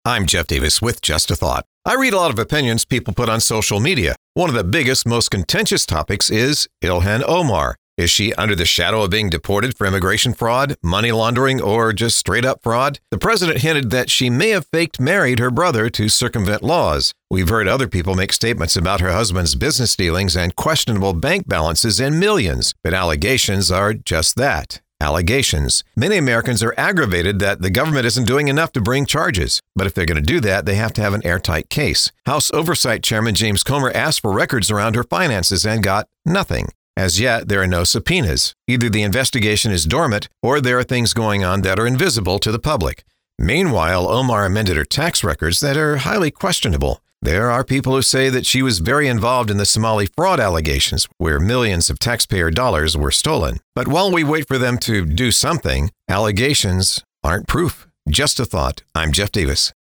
I'm Jeff Davis with Just a Thought. I read a lot of opinions people put on social media. One of the biggest, most contentious topics is Ilhan Omar. Is she under the shadow of being deported for immigration fraud, money laundering, or just straight-up fraud? The president hinted that she may have faked married her brother to circumvent laws. We've heard other people make statements about her husband's business dealings and questionable bank balances in millions. But allegations are just that. Allegations. Many Americans are aggravated that the government isn't doing enough to bring charges. But if they're going to do that, they have to have an airtight case. House Oversight Chairman James Comer asked for records around her finances and got nothing. As yet, there are no subpoenas. Either the investigation is dormant or there are things going on that are invisible to the public. Meanwhile, Omar amended her tax records that are highly questionable. There are people who say that she was very involved in the Somali fraud allegations, where millions of taxpayer dollars were stolen. But while we wait for them to do something, allegations aren't proof. Just a thought. I'm Jeff Davis.